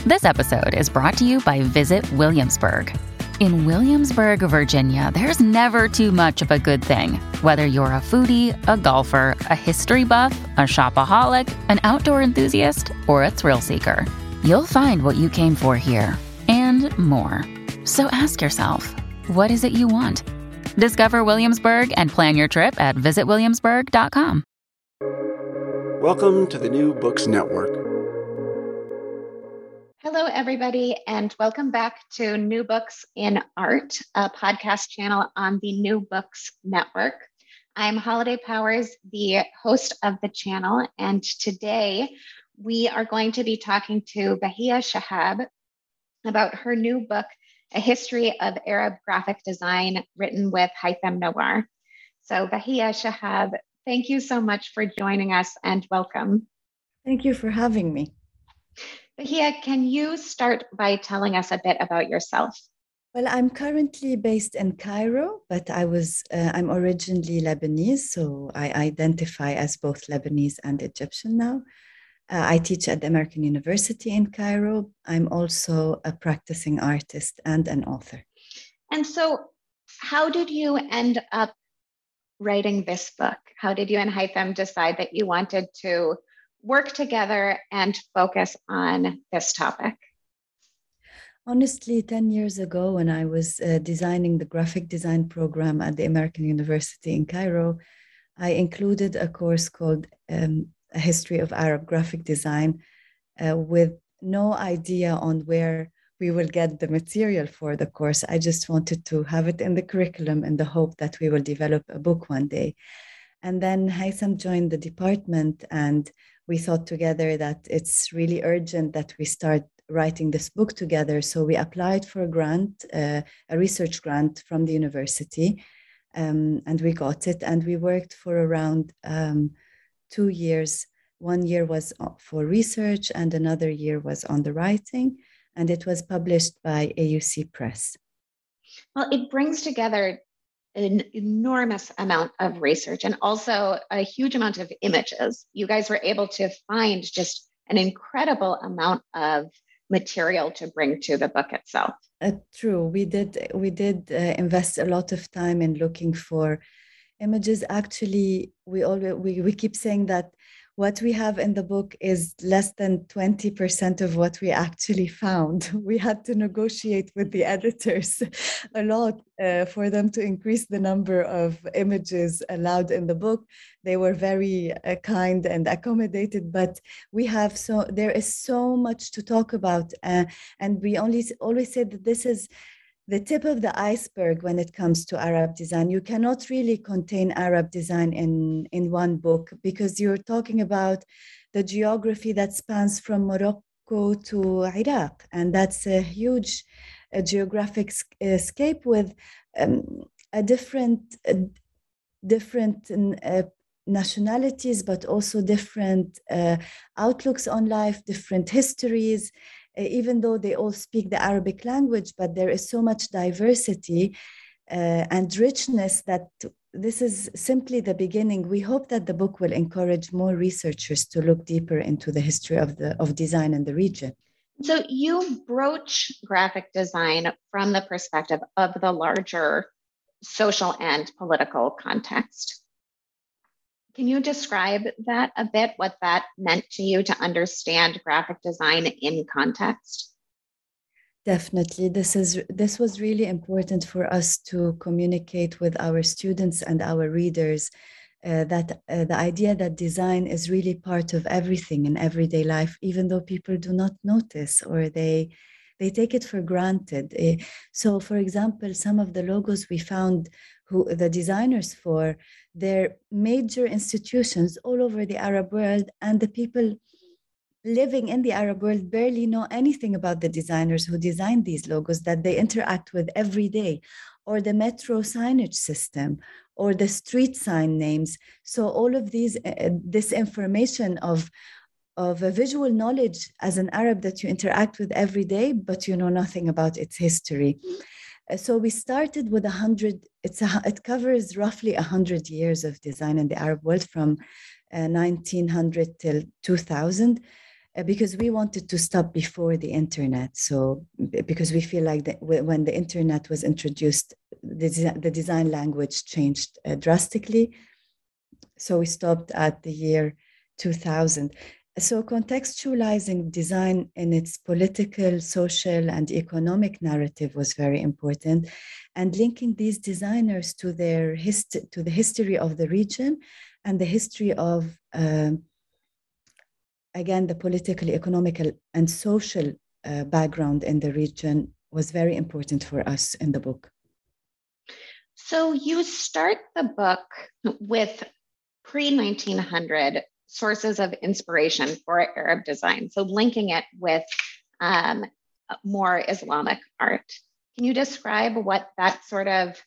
This episode is brought to you by Visit Williamsburg. In Williamsburg, Virginia, there's never too much of a good thing. Whether you're a foodie, a golfer, a history buff, a shopaholic, an outdoor enthusiast, or a thrill seeker, you'll find what you came for here and more. So ask yourself, what is it you want? Discover Williamsburg and plan your trip at visitwilliamsburg.com. Welcome to the New Books Network. Hello, everybody, and welcome back to New Books in Art, a podcast channel on the New Books Network. I'm Holiday Powers, the host of the channel, and today we are going to be talking to Bahia Shahab about her new book, A History of Arab Graphic Design, written with Haytham Nawar. So Bahia Shahab, thank you so much for joining us and welcome. Thank you for having me. Bahia, can you start by telling us a bit about yourself? Well, I'm currently based in Cairo, but I'm originally Lebanese, so I identify as both Lebanese and Egyptian now. I teach at the American University in Cairo. I'm also a practicing artist and an author. And so how did you end up writing this book? How did you and Haytham decide that you wanted to work together and focus on this topic? Honestly, 10 years ago, when I was designing the graphic design program at the American University in Cairo, I included a course called A History of Arab Graphic Design with no idea on where we will get the material for the course. I just wanted to have it in the curriculum in the hope that we will develop a book one day. And then Haytham joined the department, and we thought together that it's really urgent that we start writing this book together. So we applied for a grant, a research grant from the university, and we got it. And we worked for around 2 years. 1 year was for research and another year was on the writing. And it was published by AUC Press. Well, it brings together an enormous amount of research and also a huge amount of images. You guys were able to find just an incredible amount of material to bring to the book itself. True, we did invest a lot of time in looking for images. Actually, we keep saying that what we have in the book is less than 20% of what we actually found. We had to negotiate with the editors a lot for them to increase the number of images allowed in the book. They were very kind and accommodated, but there is so much to talk about. And we always say that this is the tip of the iceberg when it comes to Arab design. You cannot really contain Arab design in one book because you're talking about the geography that spans from Morocco to Iraq. And that's a huge geographic scape with a different nationalities, but also different outlooks on life, different histories. Even though they all speak the Arabic language, but there is so much diversity and richness that this is simply the beginning. We hope that the book will encourage more researchers to look deeper into the history of design in the region. So you broach graphic design from the perspective of the larger social and political context. Can you describe that a bit, what that meant to you to understand graphic design in context? Definitely. This was really important for us to communicate with our students and our readers that the idea that design is really part of everything in everyday life, even though people do not notice or they take it for granted. So, for example, some of the logos we found the designers for, they're major institutions all over the Arab world, and the people living in the Arab world barely know anything about the designers who designed these logos that they interact with every day, or the metro signage system, or the street sign names. So all of this information of a visual knowledge as an Arab that you interact with every day, but you know nothing about its history. So we started with 100, it covers roughly 100 years of design in the Arab world from 1900 till 2000. because we wanted to stop before the internet. So because we feel like that when the internet was introduced, the design language changed drastically. So we stopped at the year 2000. So contextualizing design in its political, social, and economic narrative was very important, and linking these designers to their to the history of the region and the history of again the political, economical, and social background in the region was very important for us in the book. So you start the book with pre-1900 sources of inspiration for Arab design, so linking it with more Islamic art. Can you describe what that sort of,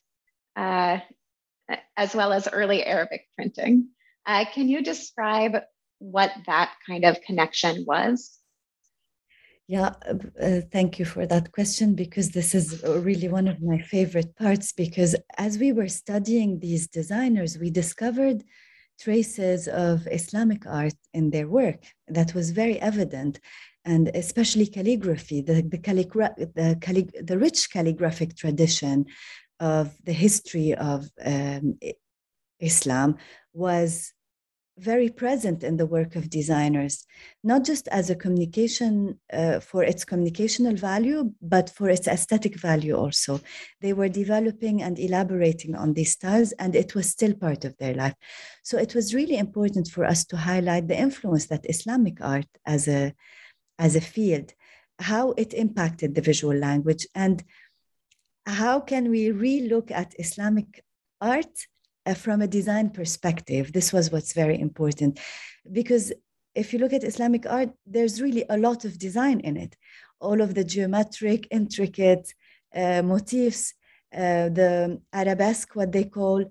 as well as early Arabic printing, can you describe what that kind of connection was? Yeah, thank you for that question, because this is really one of my favorite parts, because as we were studying these designers, we discovered traces of Islamic art in their work that was very evident, and especially calligraphy, the rich calligraphic tradition of the history of Islam was very present in the work of designers, not just as a communication for its communicational value, but for its aesthetic value also. They were developing and elaborating on these styles, and it was still part of their life. So it was really important for us to highlight the influence that Islamic art as a field, how it impacted the visual language, and how can we re-look at Islamic art from a design perspective. This was what's very important, because if you look at Islamic art, there's really a lot of design in it. All of the geometric, intricate motifs, the arabesque, what they call,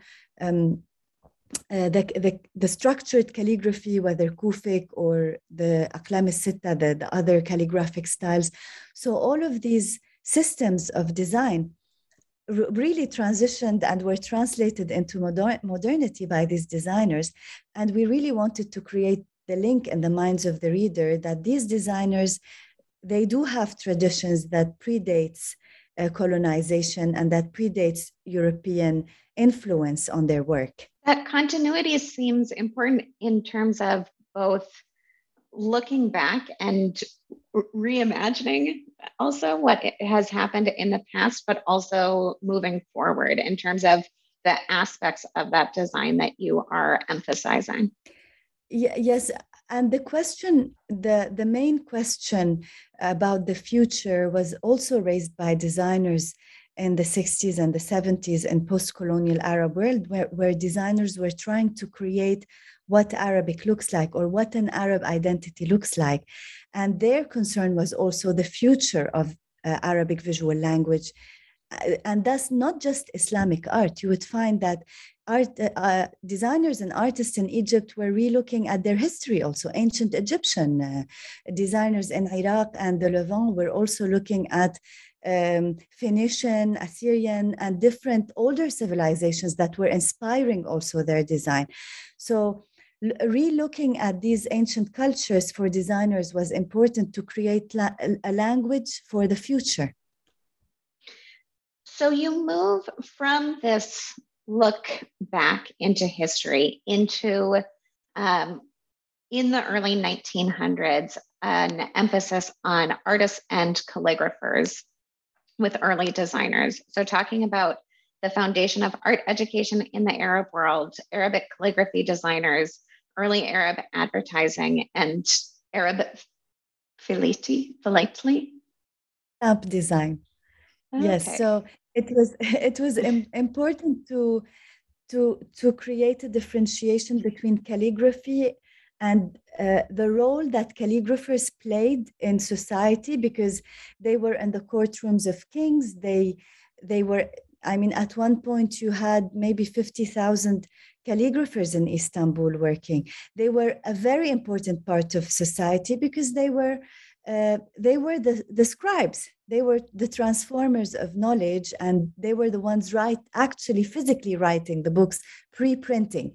the structured calligraphy, whether Kufic or the Aqlam al-Sitta, the other calligraphic styles. So all of these systems of design really transitioned and were translated into modernity by these designers. And we really wanted to create the link in the minds of the reader that these designers, they do have traditions that predates colonization and that predates European influence on their work. That continuity seems important in terms of both looking back and reimagining also what has happened in the past, but also moving forward in terms of the aspects of that design that you are emphasizing. Yes, and the main question about the future was also raised by designers in the 60s and the 70s in post-colonial Arab world, where designers were trying to create what Arabic looks like or what an Arab identity looks like. And their concern was also the future of Arabic visual language. And thus not just Islamic art. You would find that designers and artists in Egypt were relooking at their history also. Ancient Egyptian designers in Iraq and the Levant were also looking at Phoenician, Assyrian, and different older civilizations that were inspiring also their design. So re-looking at these ancient cultures for designers was important to create a language for the future. So you move from this look back into history into, in the early 1900s, an emphasis on artists and calligraphers with early designers. So talking about the foundation of art education in the Arab world, Arabic calligraphy designers, early Arab advertising, and Arab philately? Stamp design. Okay. Yes, so it was important to create a differentiation between calligraphy and the role that calligraphers played in society, because they were in the courtrooms of kings. They were, I mean, at one point you had maybe 50,000 calligraphers in Istanbul working. They were a very important part of society because they were the scribes. They were the transformers of knowledge, and they were the ones actually physically writing the books, pre-printing.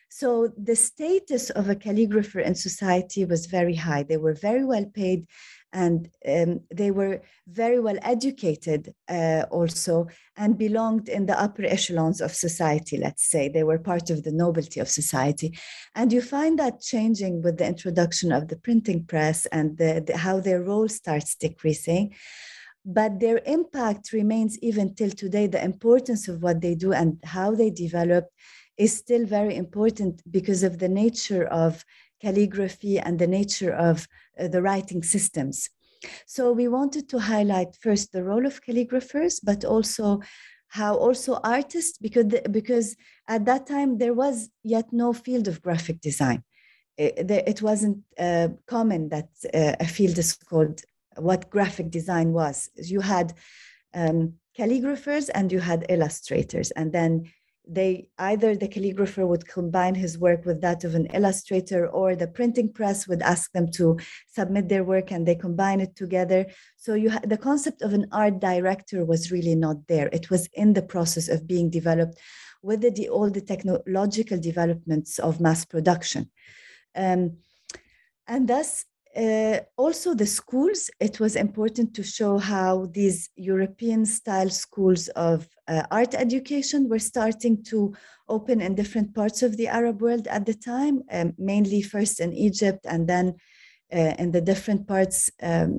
So the status of a calligrapher in society was very high. They were very well paid, and they were very well educated also, and belonged in the upper echelons of society, let's say. They were part of the nobility of society. And you find that changing with the introduction of the printing press and how their role starts decreasing. But their impact remains even till today. The importance of what they do and how they develop is still very important because of the nature of calligraphy and the nature of the writing systems. So we wanted to highlight first the role of calligraphers, but also how also artists, because at that time there was yet no field of graphic design. It wasn't common that a field is called what graphic design was. You had calligraphers and you had illustrators, and then either the calligrapher would combine his work with that of an illustrator, or the printing press would ask them to submit their work and they combine it together. So the concept of an art director was really not there. It was in the process of being developed with all the technological developments of mass production. And thus, also the schools, it was important to show how these European style schools of art education were starting to open in different parts of the Arab world at the time, mainly first in Egypt and then in the different parts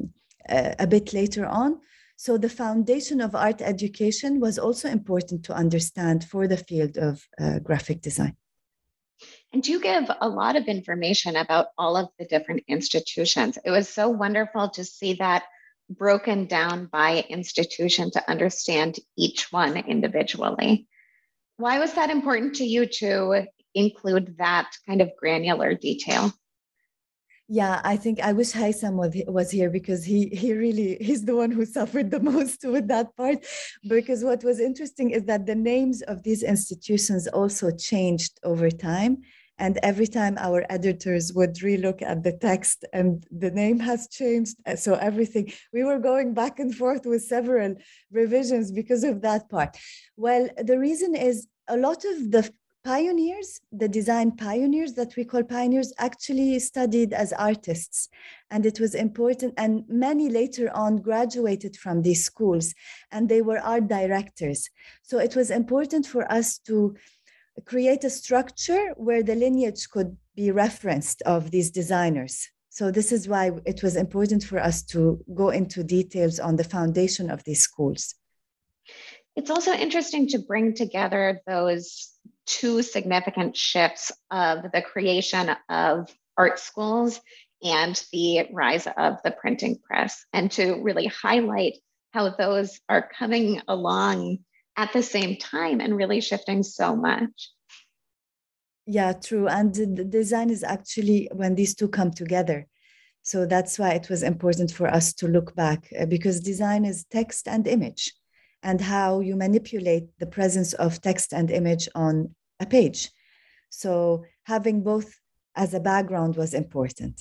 a bit later on. So the foundation of art education was also important to understand for the field of graphic design. And you give a lot of information about all of the different institutions. It was so wonderful to see that broken down by institution to understand each one individually. Why was that important to you to include that kind of granular detail? Yeah, I think I wish Haitham was here, because he's the one who suffered the most with that part. Because what was interesting is that the names of these institutions also changed over time. And every time our editors would relook at the text and the name has changed. So everything, we were going back and forth with several revisions because of that part. Well, the reason is a lot of the pioneers, the design pioneers that we call pioneers, actually studied as artists. And it was important. And many later on graduated from these schools and they were art directors. So it was important for us to create a structure where the lineage could be referenced of these designers. So this is why it was important for us to go into details on the foundation of these schools. It's also interesting to bring together those two significant shifts of the creation of art schools and the rise of the printing press, and to really highlight how those are coming along at the same time and really shifting so much. Yeah, true. And the design is actually when these two come together. So that's why it was important for us to look back, because design is text and image, and how you manipulate the presence of text and image on a page. So having both as a background was important.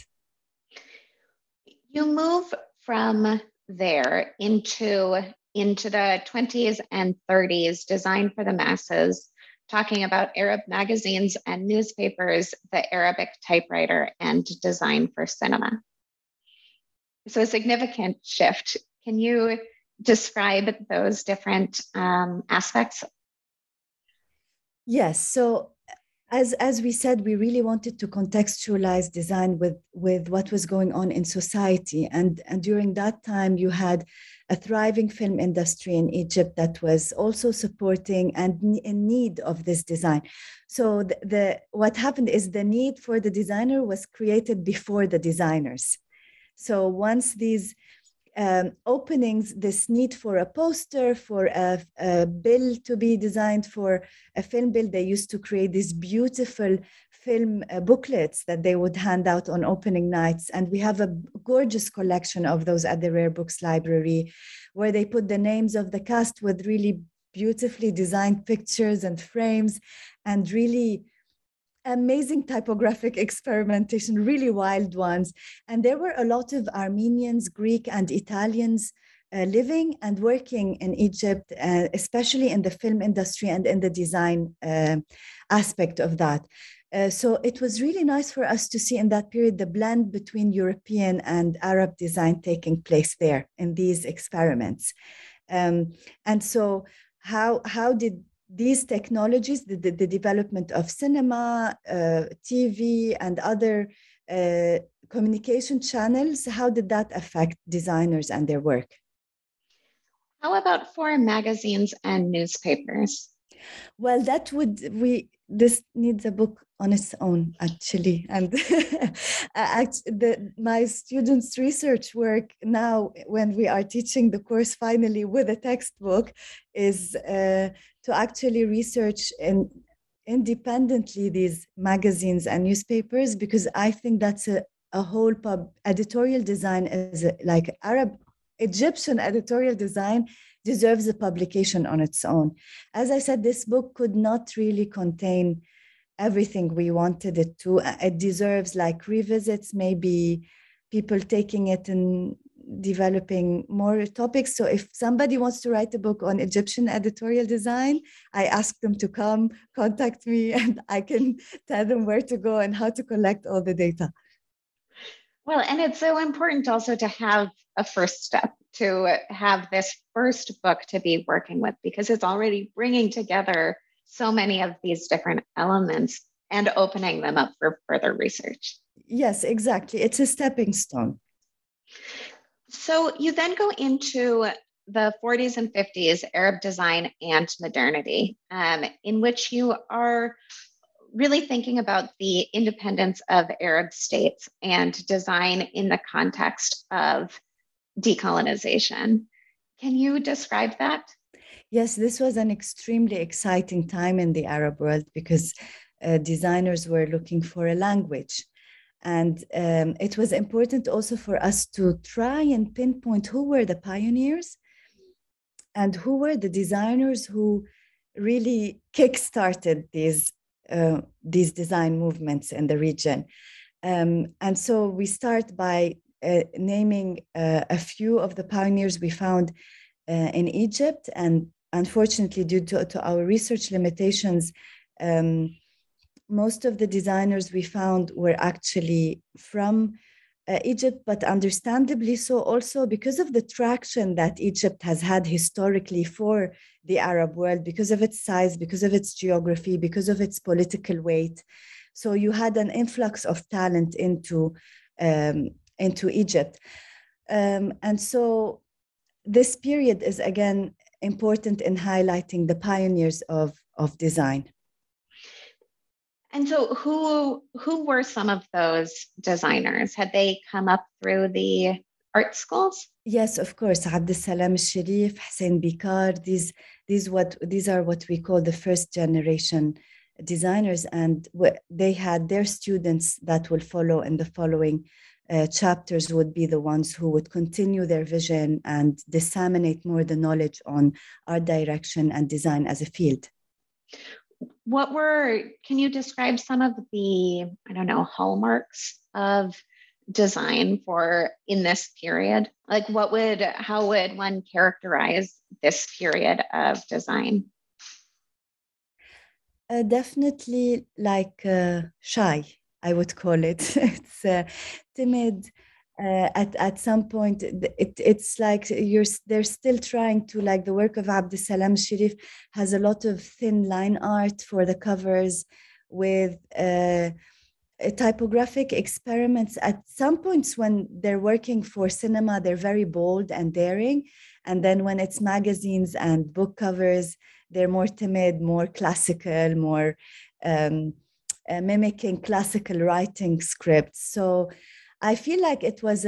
You move from there into the 20s and 30s, design for the masses, talking about Arab magazines and newspapers, the Arabic typewriter, and design for cinema. So a significant shift. Can you describe those different aspects? Yes. So as we said, we really wanted to contextualize design with what was going on in society. And during that time, you had a thriving film industry in Egypt that was also supporting and in need of this design. So what happened is the need for the designer was created before the designers. So once these openings, this need for a poster, for a bill to be designed for a film bill, they used to create these beautiful film booklets that they would hand out on opening nights. And we have a gorgeous collection of those at the Rare Books Library, where they put the names of the cast with really beautifully designed pictures and frames, and really amazing typographic experimentation, really wild ones. And there were a lot of Armenians, Greek, and Italians living and working in Egypt, especially in the film industry and in the design aspect of that. So it was really nice for us to see in that period the blend between European and Arab design taking place there in these experiments. And so how did these technologies, the development of cinema, TV, and other communication channels, how did that affect designers and their work? How about for magazines and newspapers? Well, this needs a book on its own, actually. And my students' research work now, when we are teaching the course finally with a textbook, is to actually research independently these magazines and newspapers, because I think that's a whole editorial design is like Egyptian editorial design deserves a publication on its own. As I said, this book could not really contain everything we wanted it to. It deserves like revisits, maybe people taking it and developing more topics. So if somebody wants to write a book on Egyptian editorial design, I ask them to come, contact me, and I can tell them where to go and how to collect all the data. Well, and it's so important also to have a first step, to have this first book to be working with, because it's already bringing together so many of these different elements and opening them up for further research. Yes, exactly. It's a stepping stone. So you then go into the 40s and 50s, Arab design and modernity, in which you are really thinking about the independence of Arab states and design in the context of decolonization. Can you describe that? Yes, this was an extremely exciting time in the Arab world, because designers were looking for a language. And it was important also for us to try and pinpoint who were the pioneers and who were the designers who really kickstarted these design movements in the region. And so we start by naming a few of the pioneers we found in Egypt. And unfortunately, due to our research limitations, most of the designers we found were actually from Egypt, but understandably so also because of the traction that Egypt has had historically for the Arab world, because of its size, because of its geography, because of its political weight. So you had an influx of talent into Egypt. And so this period is, again, important in highlighting the pioneers of design. And so who were some of those designers? Had they come up through the art schools? Yes, of course. Abdeslam al-Sharif, Hussein Bikar, these are what we call the first generation designers, and they had their students that will follow in the following chapters would be the ones who would continue their vision and disseminate more the knowledge on art direction and design as a field. Can you describe some of the, hallmarks of design in this period? Like how would one characterize this period of design? Definitely like shy, I would call it. It's timid. At some point, it's like they're still trying to, like the work of Abdeslam al-Sharif has a lot of thin line art for the covers with typographic experiments. At some points when they're working for cinema, they're very bold and daring. And then when it's magazines and book covers, they're more timid, more classical, more mimicking classical writing scripts. So I feel like it was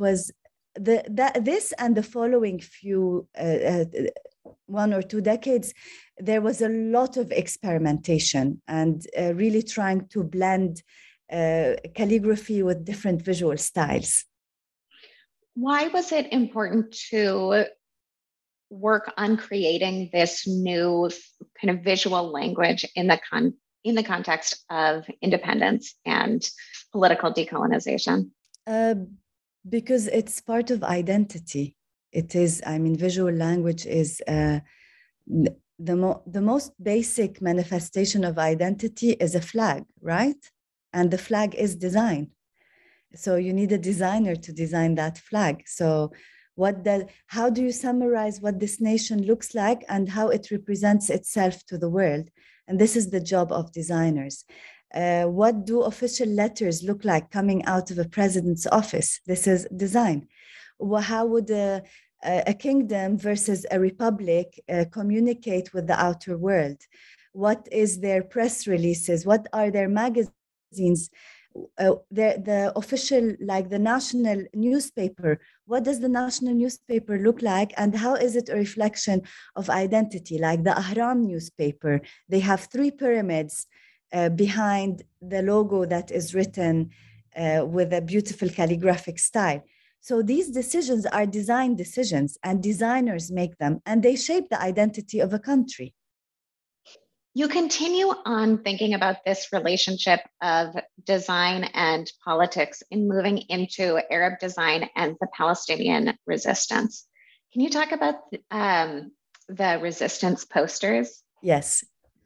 this and the following few 1 or 2 decades, there was a lot of experimentation and really trying to blend calligraphy with different visual styles. Why was it important to work on creating this new kind of visual language in the context of independence and political decolonization? Because it's part of identity. It is, visual language is the most basic manifestation of identity is a flag, right? And the flag is design. So you need a designer to design that flag. So how do you summarize what this nation looks like and how it represents itself to the world? And this is the job of designers. What do official letters look like coming out of a president's office? This is design. How would a kingdom versus a republic communicate with the outer world? What is their press releases? What are their magazines? The official, like the national newspaper, what does the national newspaper look like, and how is it a reflection of identity? Like the Ahram newspaper, they have 3 pyramids behind the logo that is written with a beautiful calligraphic style. So these decisions are design decisions, and designers make them, and they shape the identity of a country. You continue on thinking about this relationship of design and politics in moving into Arab design and the Palestinian resistance. Can you talk about the resistance posters? Yes.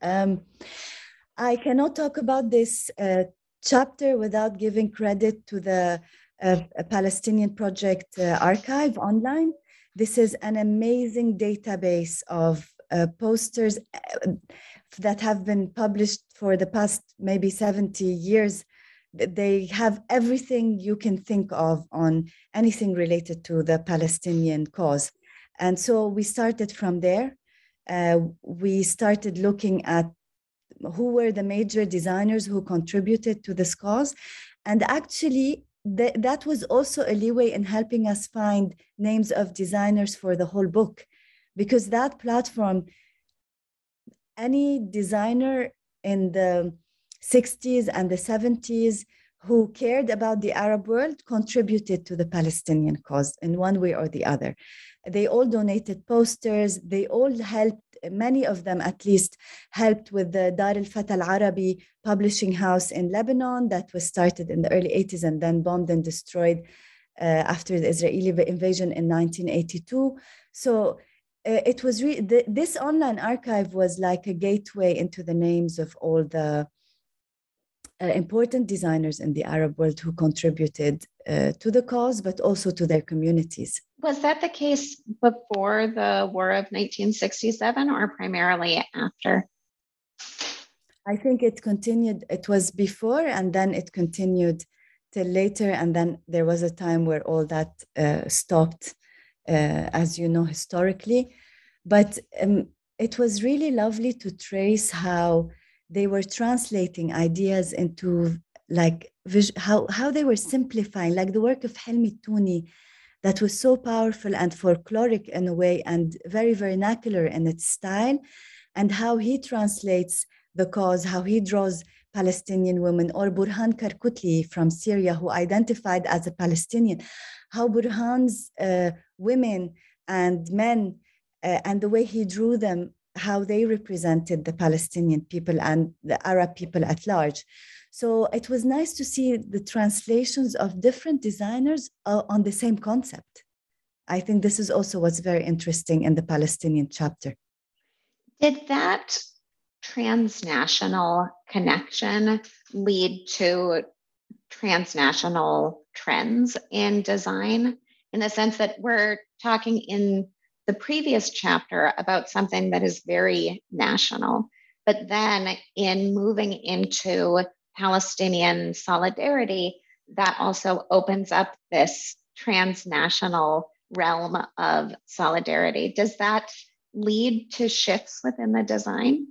I cannot talk about this chapter without giving credit to the Palestinian Project archive online. This is an amazing database of posters that have been published for the past maybe 70 years. They have everything you can think of on anything related to the Palestinian cause. And so we started from there. We started looking at who were the major designers who contributed to this cause. And actually, that was also a leeway in helping us find names of designers for the whole book, because that platform, any designer in the 60s and the 70s who cared about the Arab world contributed to the Palestinian cause in one way or the other. They all donated posters. They all helped, many of them at least, helped with the Dar al-Fatah al-Arabi publishing house in Lebanon that was started in the early 80s and then bombed and destroyed after the Israeli invasion in 1982. So it was this online archive was like a gateway into the names of all the important designers in the Arab world who contributed to the cause, but also to their communities. Was that the case before the War of 1967 or primarily after? I think it continued. It was before, and then it continued till later. And then there was a time where all that stopped, as you know, historically. But it was really lovely to trace how they were translating ideas into like how they were simplifying, like the work of Helmi Touni that was so powerful and folkloric in a way and very vernacular in its style, and how he translates the cause, how he draws Palestinian women, or Burhan Karkutli from Syria, who identified as a Palestinian, how Burhan's women and men and the way he drew them, how they represented the Palestinian people and the Arab people at large. So it was nice to see the translations of different designers on the same concept. I think this is also what's very interesting in the Palestinian chapter. Did that transnational connection lead to transnational trends in design, in the sense that we're talking in the previous chapter about something that is very national, but then in moving into Palestinian solidarity, that also opens up this transnational realm of solidarity. Does that lead to shifts within the design?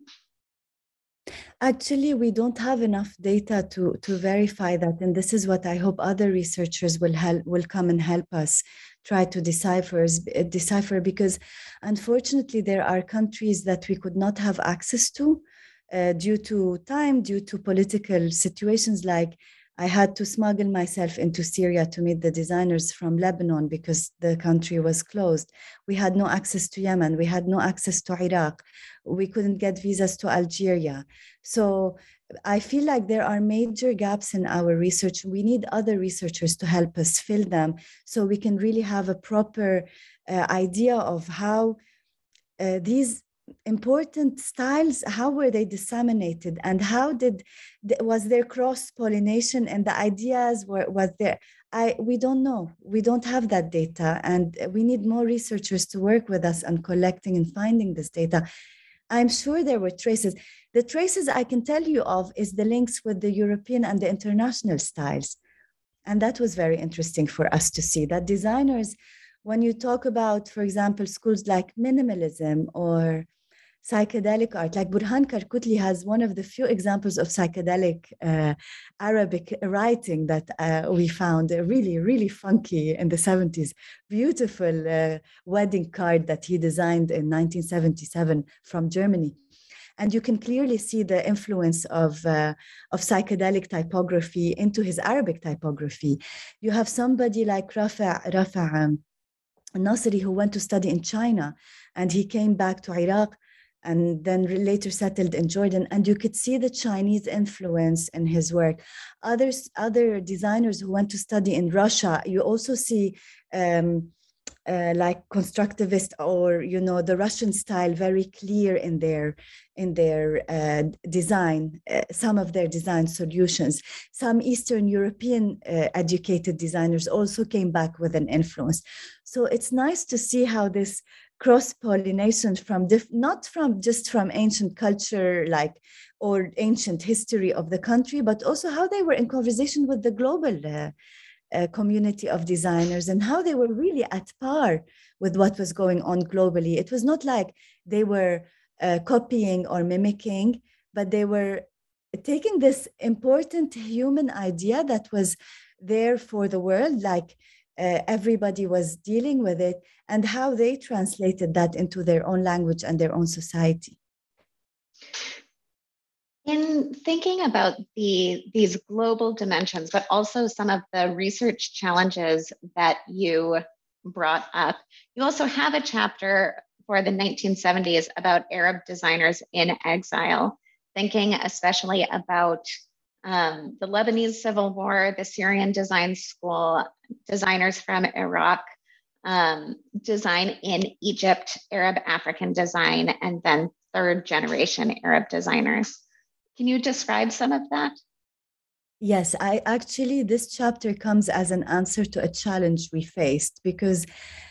Actually, we don't have enough data to verify that. And this is what I hope other researchers will come and help us try to decipher, because unfortunately, there are countries that we could not have access to due to time, due to political situations. Like I had to smuggle myself into Syria to meet the designers from Lebanon because the country was closed. We had no access to Yemen. We had no access to Iraq. We couldn't get visas to Algeria. So I feel like there are major gaps in our research. We need other researchers to help us fill them so we can really have a proper idea of how these important styles, how were they disseminated, and how was there cross-pollination, and the ideas was there? We don't know. We don't have that data, and we need more researchers to work with us on collecting and finding this data. I'm sure there were traces. The traces I can tell you of is the links with the European and the international styles. And that was very interesting for us to see that designers, when you talk about, for example, schools like minimalism or psychedelic art, like Burhan Karkutli has one of the few examples of psychedelic Arabic writing that we found really, really funky in the 70s. Beautiful wedding card that he designed in 1977 from Germany. And you can clearly see the influence of psychedelic typography into his Arabic typography. You have somebody like Rafa' Nasri, who went to study in China, and he came back to Iraq and then later settled in Jordan. And you could see the Chinese influence in his work. Other designers who went to study in Russia, you also see like constructivist or, the Russian style very clear in their design, some of their design solutions. Some Eastern European educated designers also came back with an influence. So it's nice to see how this cross-pollination from not just from ancient culture or ancient history of the country, but also how they were in conversation with the global community of designers and how they were really at par with what was going on globally. It was not like they were copying or mimicking, but they were taking this important human idea that was there for the world, everybody was dealing with it, and how they translated that into their own language and their own society. In thinking about these global dimensions, but also some of the research challenges that you brought up, you also have a chapter for the 1970s about Arab designers in exile, thinking especially about the Lebanese Civil War, the Syrian Design School, designers from Iraq, design in Egypt, Arab African design, and then third generation Arab designers. Can you describe some of that? Yes, this chapter comes as an answer to a challenge we faced, because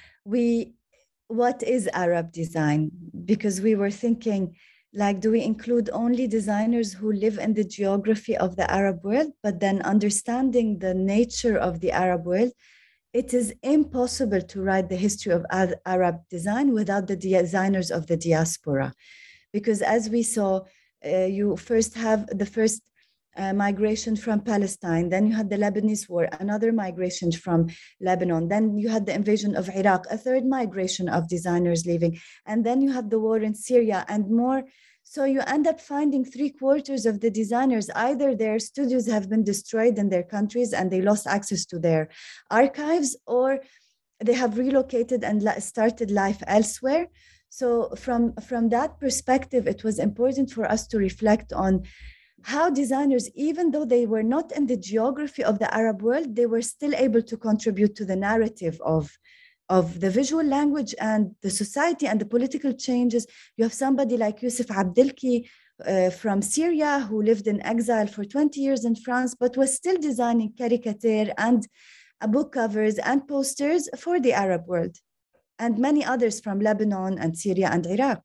what is Arab design? Because we were thinking, do we include only designers who live in the geography of the Arab world? But then understanding the nature of the Arab world, it is impossible to write the history of Arab design without the designers of the diaspora. Because as we saw, you first have the first migration from Palestine, then you had the Lebanese war, another migration from Lebanon, then you had the invasion of Iraq, a third migration of designers leaving, and then you have the war in Syria and more. So you end up finding 3/4 of the designers, either their studios have been destroyed in their countries and they lost access to their archives, or they have relocated and started life elsewhere. So from that perspective, it was important for us to reflect on how designers, even though they were not in the geography of the Arab world, they were still able to contribute to the narrative of the visual language and the society and the political changes. You have somebody like Youssef Abdelki from Syria, who lived in exile for 20 years in France, but was still designing caricature and book covers and posters for the Arab world, and many others from Lebanon and Syria and Iraq.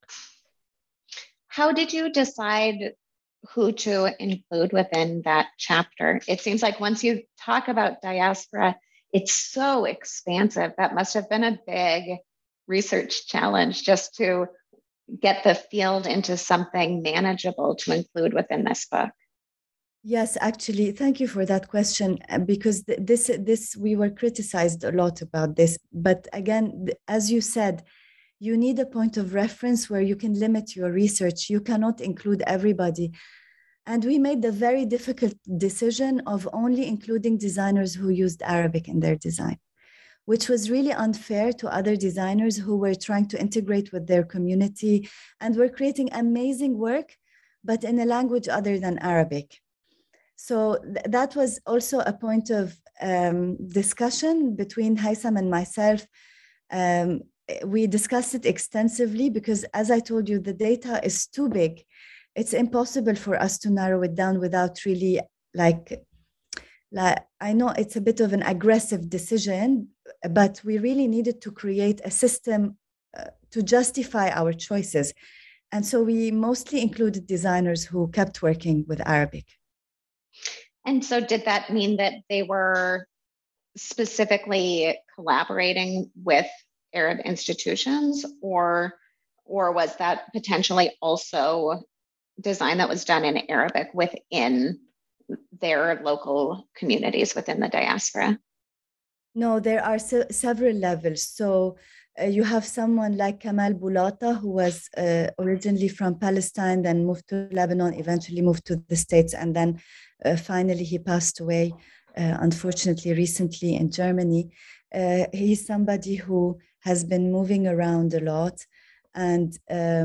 How did you decide who to include within that chapter? It seems like once you talk about diaspora, it's so expansive. That must have been a big research challenge just to get the field into something manageable to include within this book. Yes, actually, thank you for that question, because this we were criticized a lot about this. But again, as you said, you need a point of reference where you can limit your research. You cannot include everybody. And we made the very difficult decision of only including designers who used Arabic in their design, which was really unfair to other designers who were trying to integrate with their community and were creating amazing work, but in a language other than Arabic. So that was also a point of discussion between Haitham and myself. we discussed it extensively because, as I told you, the data is too big. It's impossible for us to narrow it down without really like I know it's a bit of an aggressive decision, but we really needed to create a system to justify our choices. And so we mostly included designers who kept working with Arabic. And so did that mean that they were specifically collaborating with Arab institutions, or was that potentially also design that was done in Arabic within their local communities within the diaspora? No, there are several levels. So you have someone like Kamal Boulata, who was originally from Palestine, then moved to Lebanon, eventually moved to the States, and then finally he passed away, unfortunately, recently in Germany. He's somebody who has been moving around a lot, and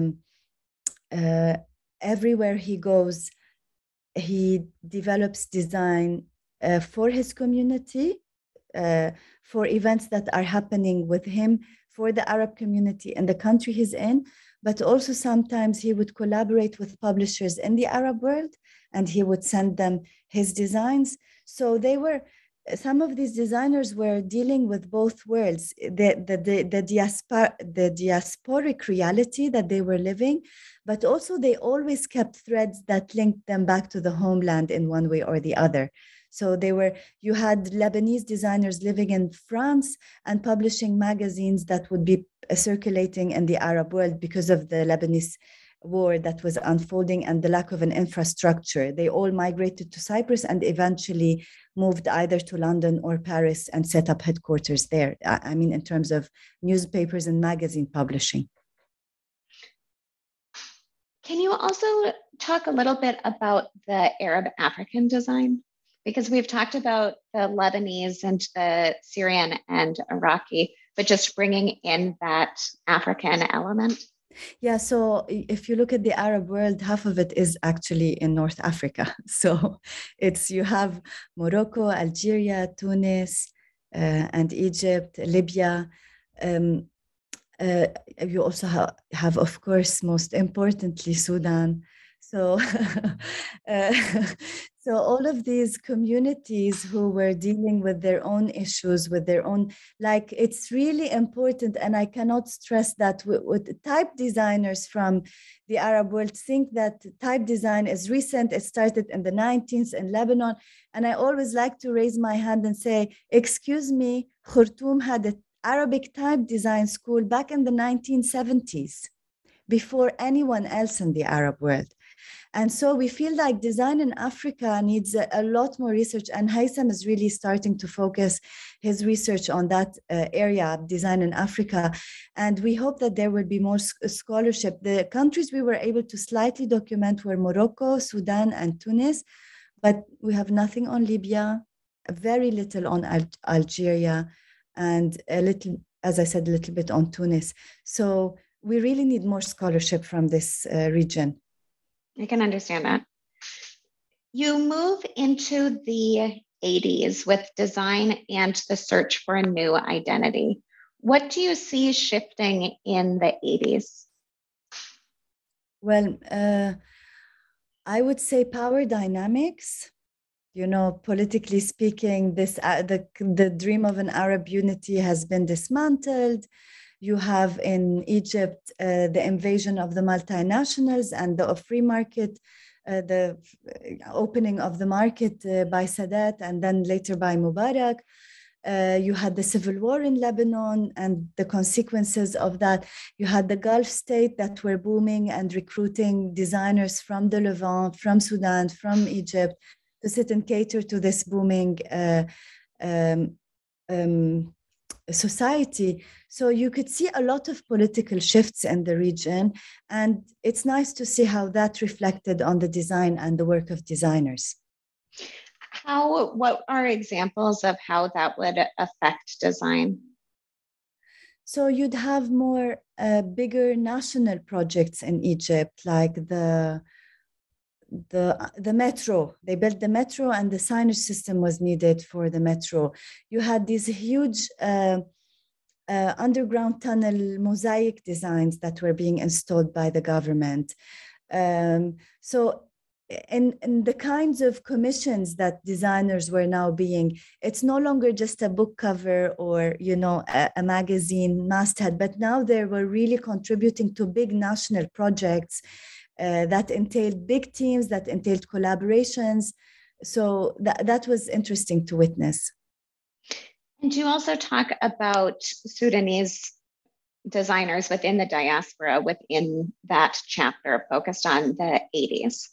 everywhere he goes, he develops design for his community, for events that are happening with him, for the Arab community and the country he's in. But also sometimes he would collaborate with publishers in the Arab world, and he would send them his designs. So some of these designers were dealing with both worlds, the diasporic reality that they were living, but also they always kept threads that linked them back to the homeland in one way or the other. So you had Lebanese designers living in France and publishing magazines that would be circulating in the Arab world because of the Lebanese war that was unfolding and the lack of an infrastructure. They all migrated to Cyprus and eventually moved either to London or Paris and set up headquarters there. I mean, in terms of newspapers and magazine publishing. Can you also talk a little bit about the Arab African design? Because we've talked about the Lebanese and the Syrian and Iraqi, but just bringing in that African element. Yeah, so if you look at the Arab world, half of it is actually in North Africa. So you have Morocco, Algeria, Tunis, and Egypt, Libya. You also have, of course, most importantly, Sudan. So, so all of these communities who were dealing with their own issues, with their own, like, it's really important. And I cannot stress that with type designers from the Arab world think that type design is recent. It started in the 19th in Lebanon. And I always like to raise my hand and say, excuse me, Khartoum had an Arabic type design school back in the 1970s, before anyone else in the Arab world. And so we feel like design in Africa needs a lot more research. And Haitham is really starting to focus his research on that area, design in Africa. And we hope that there will be more scholarship. The countries we were able to slightly document were Morocco, Sudan, and Tunis. But we have nothing on Libya, very little on Algeria, and a little, as I said, a little bit on Tunis. So we really need more scholarship from this region. I can understand that. You move into the 80s with design and the search for a new identity. What do you see shifting in the 80s? Well, I would say power dynamics. You know, politically speaking, the dream of an Arab unity has been dismantled. You have in Egypt the invasion of the multinationals and the free market, the opening of the market by Sadat and then later by Mubarak. You had the civil war in Lebanon and the consequences of that. You had the Gulf state that were booming and recruiting designers from the Levant, from Sudan, from Egypt to sit and cater to this booming society. So you could see a lot of political shifts in the region, and it's nice to see how that reflected on the design and the work of designers. What are examples of how that would affect design? So you'd have more bigger national projects in Egypt, like the metro. They built the metro and the signage system was needed for the metro. You had these huge underground tunnel mosaic designs that were being installed by the government. So in the kinds of commissions that designers were now being, it's no longer just a book cover or, a magazine masthead, but now they were really contributing to big national projects that entailed big teams, that entailed collaborations. So that was interesting to witness. And you also talk about Sudanese designers within the diaspora within that chapter focused on the 80s.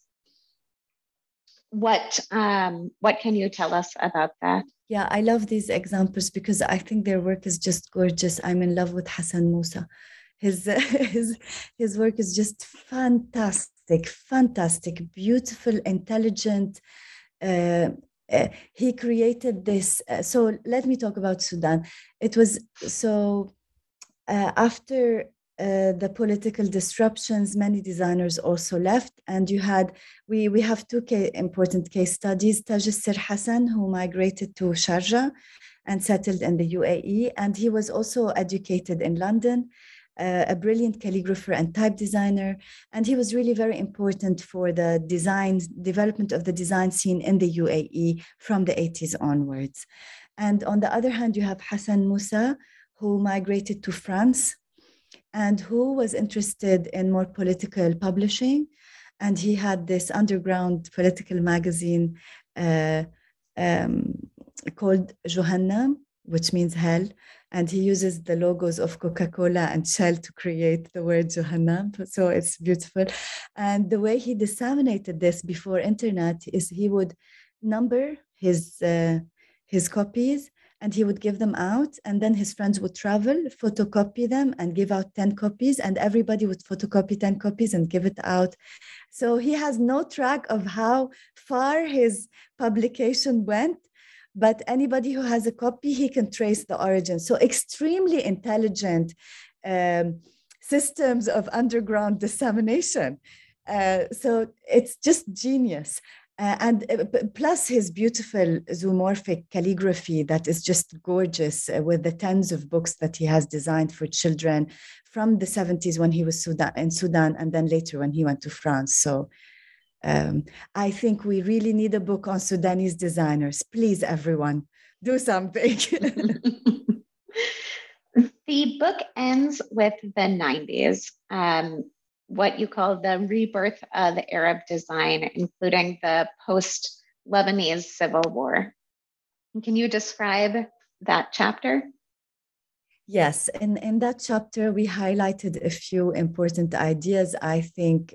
What can you tell us about that? Yeah, I love these examples because I think their work is just gorgeous. I'm in love with Hassan Musa. His work is just fantastic, beautiful, intelligent. He created this. So let me talk about Sudan. It was so after the political disruptions, many designers also left, and we have two important case studies. Tajussir Hassan, who migrated to Sharjah and settled in the UAE, and he was also educated in London, a brilliant calligrapher and type designer, and he was really very important for the development of the design scene in the UAE from the 80s onwards. And on the other hand, you have Hassan Musa, who migrated to France and who was interested in more political publishing. And he had this underground political magazine called Jahannam, which means hell. And he uses the logos of Coca-Cola and Shell to create the word Jahannam. So it's beautiful. And the way he disseminated this before internet is he would number his copies, and he would give them out, and then his friends would travel, photocopy them, and give out 10 copies, and everybody would photocopy 10 copies and give it out. So he has no track of how far his publication went, but anybody who has a copy, he can trace the origin. So extremely intelligent systems of underground dissemination. So it's just genius. And plus his beautiful zoomorphic calligraphy that is just gorgeous with the tens of books that he has designed for children from the 70s when he was in Sudan, and then later when he went to France. So I think we really need a book on Sudanese designers. Please, everyone, do something. The book ends with the 90s. What you call the rebirth of Arab design, including the post-Lebanese civil war. Can you describe that chapter? Yes, in that chapter, we highlighted a few important ideas. I think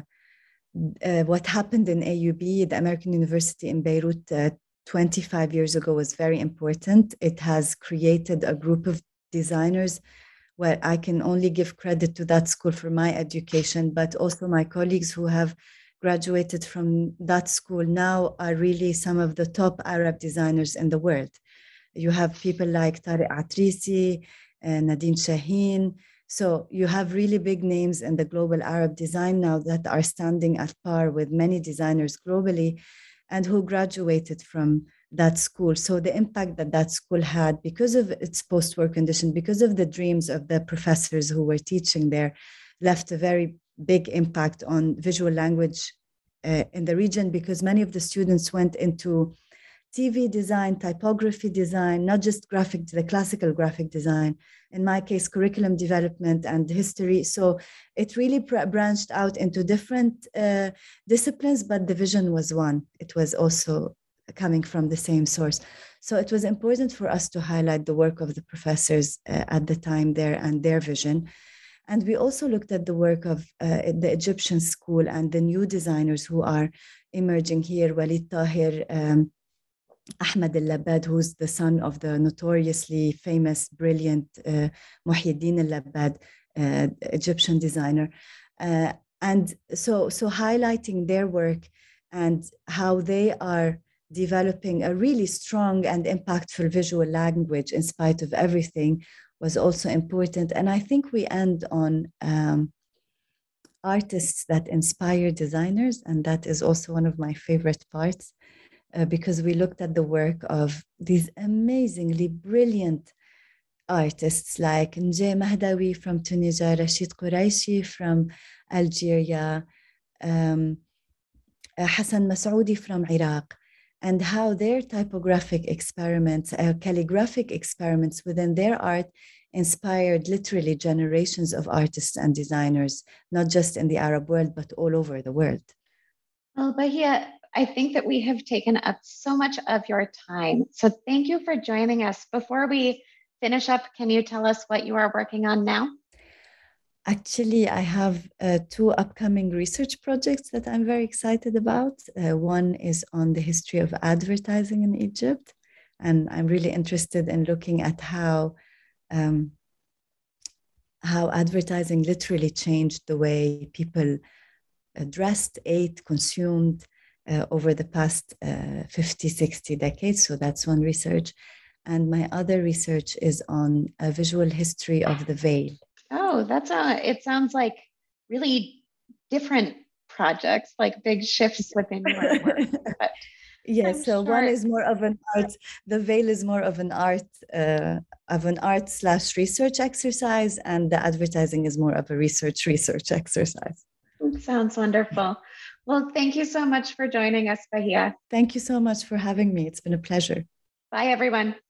what happened in AUB, the American University in Beirut, 25 years ago was very important. It has created a group of designers where I can only give credit to that school for my education, but also my colleagues who have graduated from that school now are really some of the top Arab designers in the world. You have people like Tariq Atrisi, Nadine Shaheen. So you have really big names in the global Arab design now that are standing at par with many designers globally and who graduated from that school. So the impact that school had because of its post-war condition, because of the dreams of the professors who were teaching there, left a very big impact on visual language in the region, because many of the students went into TV design, typography design, not just the classical graphic design, in my case, curriculum development and history. So it really branched out into different disciplines, but the vision was one. It was also coming from the same source. So it was important for us to highlight the work of the professors at the time there and their vision. And we also looked at the work of the Egyptian school and the new designers who are emerging here, Walid Tahir, Ahmed Al-Labad, who's the son of the notoriously famous, brilliant Muhyiddin Al-Labad, Egyptian designer. And so highlighting their work and how they are developing a really strong and impactful visual language in spite of everything was also important. And I think we end on artists that inspire designers, and that is also one of my favorite parts because we looked at the work of these amazingly brilliant artists like Njeh Mahdawi from Tunisia, Rashid Qureshi from Algeria, Hassan Masoudi from Iraq, and how their typographic experiments, calligraphic experiments within their art inspired literally generations of artists and designers, not just in the Arab world, but all over the world. Well, Bahia, I think that we have taken up so much of your time. So thank you for joining us. Before we finish up, can you tell us what you are working on now? Actually, I have 2 upcoming research projects that I'm very excited about. One is on the history of advertising in Egypt, and I'm really interested in looking at how advertising literally changed the way people dressed, ate, consumed over the past 50, 60 decades. So that's one research. And my other research is on a visual history of the veil. Oh, it sounds like really different projects, like big shifts within your work. Yes, so sure. One is more of an art. The veil is more of an art/research exercise, and the advertising is more of a research exercise. Sounds wonderful. Well, thank you so much for joining us, Bahia. Thank you so much for having me. It's been a pleasure. Bye, everyone.